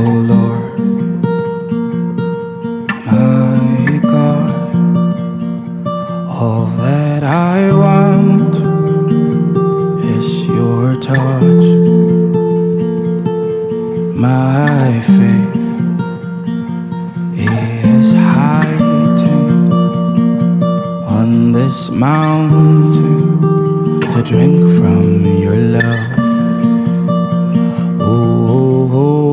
Lord, my God, all that I want is your touch. My faith is heightened on this mountain to drink from your love. Oh, oh, oh.